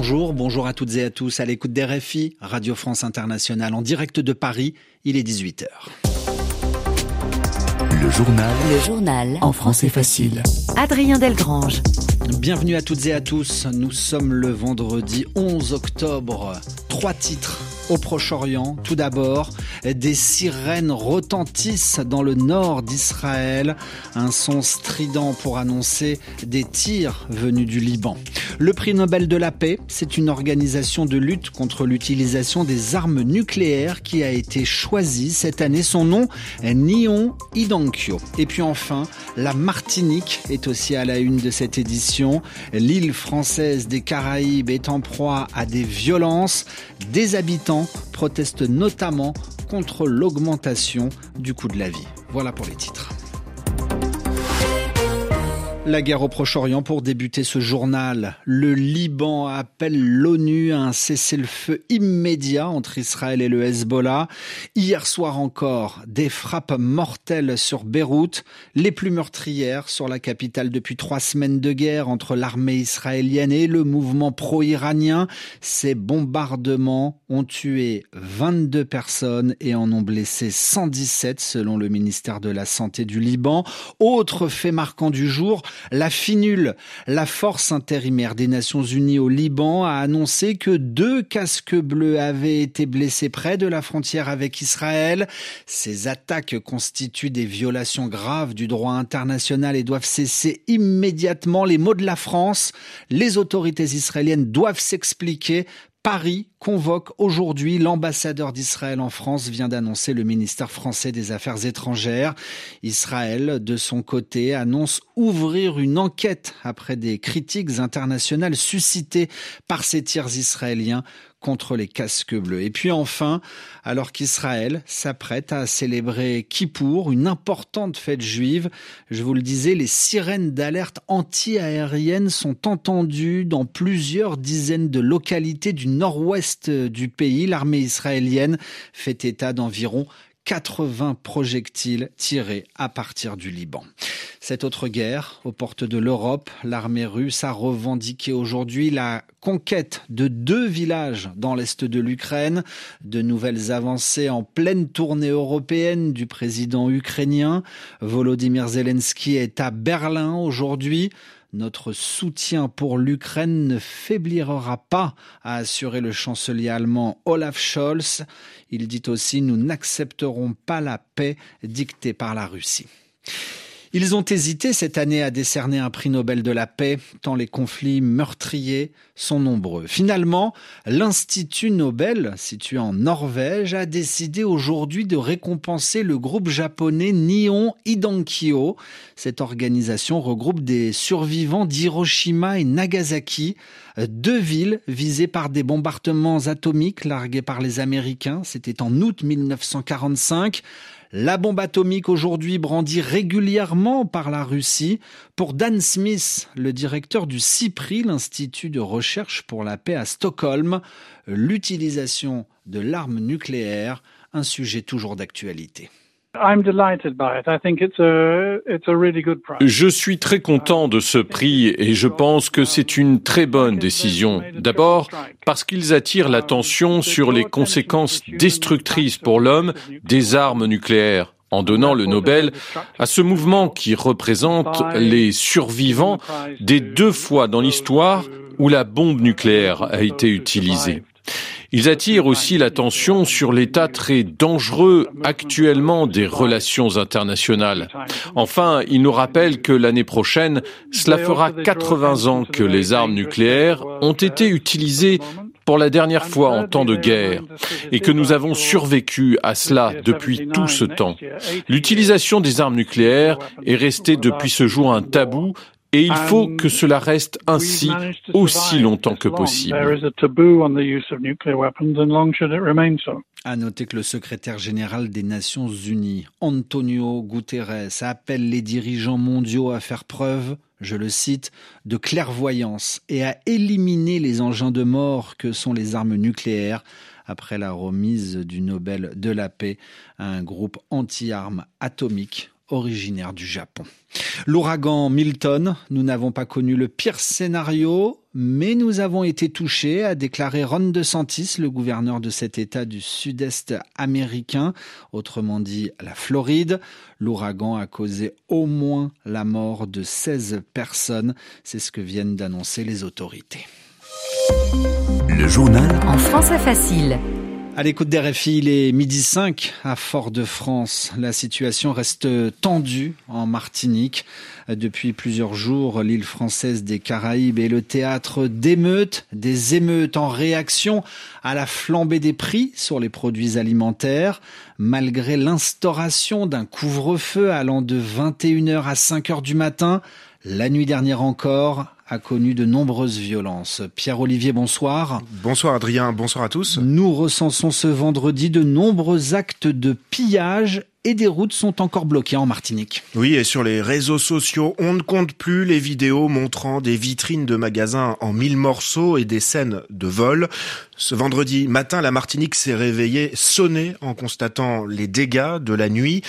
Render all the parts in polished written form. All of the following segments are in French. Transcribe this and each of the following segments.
bonjour à toutes et à tous, à l'écoute d'RFI, Radio France Internationale, en direct de Paris, il est 18h. Le journal en français facile. Adrien Delgrange. Bienvenue à toutes et à tous, nous sommes le vendredi 11 octobre. 3 titres au Proche-Orient. Tout d'abord, des sirènes retentissent dans le nord d'Israël. Un son strident pour annoncer des tirs venus du Liban. Le prix Nobel de la paix, c'est une organisation de lutte contre l'utilisation des armes nucléaires qui a été choisie cette année. Son nom est Nihon Hidankyo. Et puis enfin, la Martinique est aussi à la une de cette édition. L'île française des Caraïbes est en proie à des violences. Des habitants protestent notamment contre l'augmentation du coût de la vie. Voilà pour les titres. La guerre au Proche-Orient pour débuter ce journal. Le Liban appelle l'ONU à un cessez-le-feu immédiat entre Israël et le Hezbollah. Hier soir encore, des frappes mortelles sur Beyrouth, les plus meurtrières sur la capitale depuis 3 semaines de guerre entre l'armée israélienne et le mouvement pro-iranien. Ces bombardements ont tué 22 personnes et en ont blessé 117 selon le ministère de la Santé du Liban. Autre fait marquant du jour, la FINUL, la force intérimaire des Nations Unies au Liban, a annoncé que 2 casques bleus avaient été blessés près de la frontière avec Israël. Ces attaques constituent des violations graves du droit international et doivent cesser immédiatement. Les mots de la France, les autorités israéliennes doivent s'expliquer. Paris convoque aujourd'hui l'ambassadeur d'Israël en France, vient d'annoncer le ministère français des Affaires étrangères. Israël, de son côté, annonce ouvrir une enquête après des critiques internationales suscitées par ces tirs israéliens contre les casques bleus. Et puis enfin, alors qu'Israël s'apprête à célébrer Kippour, une importante fête juive, je vous le disais, les sirènes d'alerte anti-aérienne sont entendues dans plusieurs dizaines de localités du nord-ouest du pays. L'armée israélienne fait état d'environ 80 projectiles tirés à partir du Liban. Cette autre guerre, aux portes de l'Europe, l'armée russe a revendiqué aujourd'hui la conquête de 2 villages dans l'est de l'Ukraine. De nouvelles avancées en pleine tournée européenne du président ukrainien. Volodymyr Zelensky est à Berlin aujourd'hui. Notre soutien pour l'Ukraine ne faiblira pas, a assuré le chancelier allemand Olaf Scholz. Il dit aussi « Nous n'accepterons pas la paix dictée par la Russie ». Ils ont hésité cette année à décerner un prix Nobel de la paix, tant les conflits meurtriers sont nombreux. Finalement, l'Institut Nobel, situé en Norvège, a décidé aujourd'hui de récompenser le groupe japonais Nihon Hidankyo. Cette organisation regroupe des survivants d'Hiroshima et Nagasaki, 2 villes visées par des bombardements atomiques largués par les Américains. C'était en août 1945. La bombe atomique aujourd'hui brandie régulièrement par la Russie. Pour Dan Smith, le directeur du CIPRI, l'Institut de recherche pour la paix à Stockholm, l'utilisation de l'arme nucléaire, un sujet toujours d'actualité. Je suis très content de ce prix et je pense que c'est une très bonne décision. D'abord, parce qu'ils attirent l'attention sur les conséquences destructrices pour l'homme des armes nucléaires, en donnant le Nobel à ce mouvement qui représente les survivants des 2 fois dans l'histoire où la bombe nucléaire a été utilisée. Ils attirent aussi l'attention sur l'état très dangereux actuellement des relations internationales. Enfin, ils nous rappellent que l'année prochaine, cela fera 80 ans que les armes nucléaires ont été utilisées pour la dernière fois en temps de guerre et que nous avons survécu à cela depuis tout ce temps. L'utilisation des armes nucléaires est restée depuis ce jour un tabou. Et il faut que cela reste ainsi aussi longtemps que possible. À noter que le secrétaire général des Nations Unies, Antonio Guterres, appelle les dirigeants mondiaux à faire preuve, je le cite, de clairvoyance et à éliminer les engins de mort que sont les armes nucléaires après la remise du Nobel de la paix à un groupe anti-armes atomiques originaire du Japon. L'ouragan Milton, nous n'avons pas connu le pire scénario, mais nous avons été touchés, a déclaré Ron DeSantis, le gouverneur de cet État du sud-est américain, autrement dit la Floride. L'ouragan a causé au moins la mort de 16 personnes. C'est ce que viennent d'annoncer les autorités. Le journal en français facile. À l'écoute d'RFI, il est 12h05 à Fort-de-France. La situation reste tendue en Martinique. Depuis plusieurs jours, l'île française des Caraïbes est le théâtre d'émeutes, des émeutes en réaction à la flambée des prix sur les produits alimentaires. Malgré l'instauration d'un couvre-feu allant de 21h à 5h du matin, la nuit dernière encore a connu de nombreuses violences. Pierre-Olivier, bonsoir. Bonsoir Adrien, bonsoir à tous. Nous recensons ce vendredi de nombreux actes de pillage et des routes sont encore bloquées en Martinique. Oui, et sur les réseaux sociaux, on ne compte plus les vidéos montrant des vitrines de magasins en 1000 morceaux et des scènes de vol. Ce vendredi matin, la Martinique s'est réveillée sonnée en constatant les dégâts de la nuit.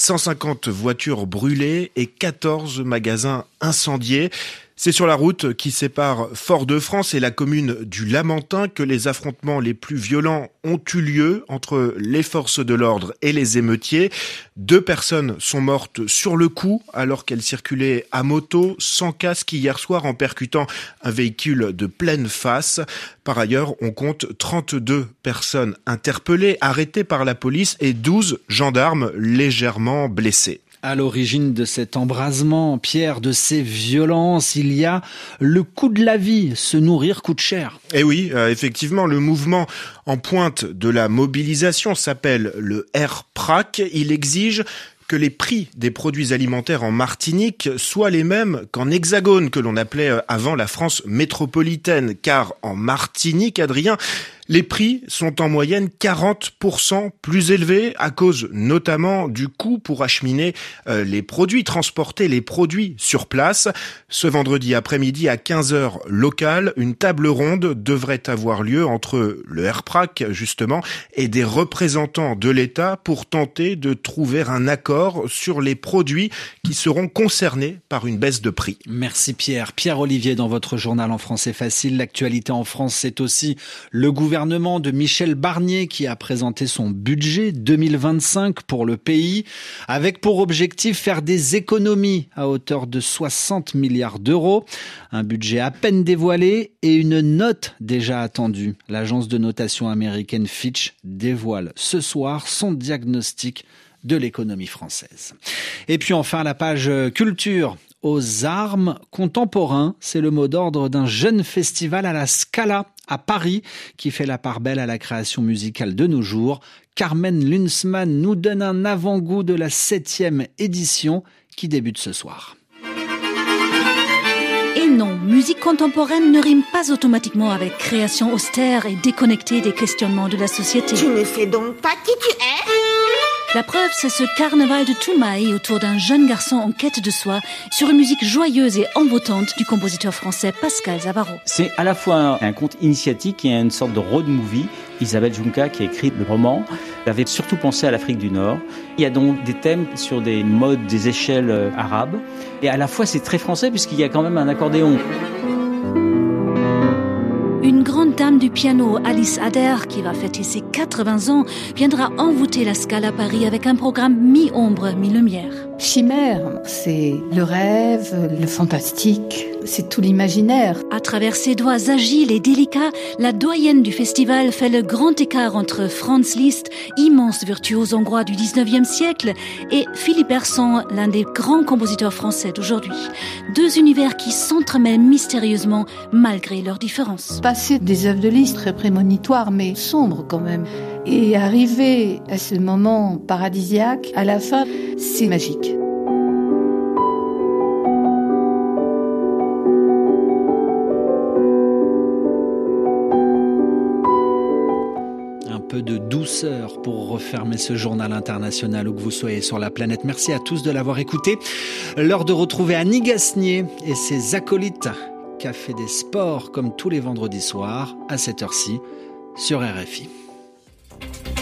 150 voitures brûlées et 14 magasins incendiés. C'est sur la route qui sépare Fort-de-France et la commune du Lamentin que les affrontements les plus violents ont eu lieu entre les forces de l'ordre et les émeutiers. 2 personnes sont mortes sur le coup alors qu'elles circulaient à moto sans casque hier soir en percutant un véhicule de pleine face. Par ailleurs, on compte 32 personnes interpellées, arrêtées par la police et 12 gendarmes légèrement blessés. À l'origine de cet embrasement, Pierre, de ces violences, il y a le coût de la vie. Se nourrir coûte cher. Et oui, effectivement, le mouvement en pointe de la mobilisation s'appelle le RPRAC. Il exige que les prix des produits alimentaires en Martinique soient les mêmes qu'en Hexagone, que l'on appelait avant la France métropolitaine. Car en Martinique, Adrien, les prix sont en moyenne 40% plus élevés à cause notamment du coût pour acheminer les produits, transporter les produits sur place. Ce vendredi après-midi à 15h locale, une table ronde devrait avoir lieu entre le RPRAC justement et des représentants de l'État pour tenter de trouver un accord sur les produits qui seront concernés par une baisse de prix. Merci Pierre. Pierre-Olivier, dans votre journal en français facile, l'actualité en France, c'est aussi le gouvernement de Michel Barnier qui a présenté son budget 2025 pour le pays, avec pour objectif faire des économies à hauteur de 60 milliards d'euros. Un budget à peine dévoilé et une note déjà attendue. L'agence de notation américaine Fitch dévoile ce soir son diagnostic de l'économie française. Et puis enfin, la page culture. Aux armes contemporains, c'est le mot d'ordre d'un jeune festival à la Scala à Paris qui fait la part belle à la création musicale de nos jours. Carmen Lunsmann nous donne un avant-goût de la 7e édition qui débute ce soir. Et non, musique contemporaine ne rime pas automatiquement avec création austère et déconnectée des questionnements de la société. Tu ne sais donc pas qui tu es ? La preuve, c'est ce carnaval de Toumaï autour d'un jeune garçon en quête de soi sur une musique joyeuse et envoûtante du compositeur français Pascal Zavaro. C'est à la fois un conte initiatique et une sorte de road movie. Isabelle Junca, qui a écrit le roman, avait surtout pensé à l'Afrique du Nord. Il y a donc des thèmes sur des modes, des échelles arabes. Et à la fois, c'est très français puisqu'il y a quand même un accordéon. Une grande dame du piano, Alice Adair, qui va fêter ses 80 ans, viendra envoûter la Scala à Paris avec un programme mi-ombre, mi-lumière. Chimère, c'est le rêve, le fantastique, c'est tout l'imaginaire. À travers ses doigts agiles et délicats, la doyenne du festival fait le grand écart entre Franz Liszt, immense virtuose hongrois du 19e siècle, et Philippe Hersant, l'un des grands compositeurs français d'aujourd'hui. 2 univers qui s'entremêlent mystérieusement malgré leurs différences. Passer des œuvres de Liszt très prémonitoires mais sombres quand même, et arriver à ce moment paradisiaque, à la fin, c'est magique. Un peu de douceur pour refermer ce journal international où que vous soyez sur la planète. Merci à tous de l'avoir écouté. L'heure de retrouver Annie Gasnier et ses acolytes. Café des sports comme tous les vendredis soirs à cette heure-ci sur RFI.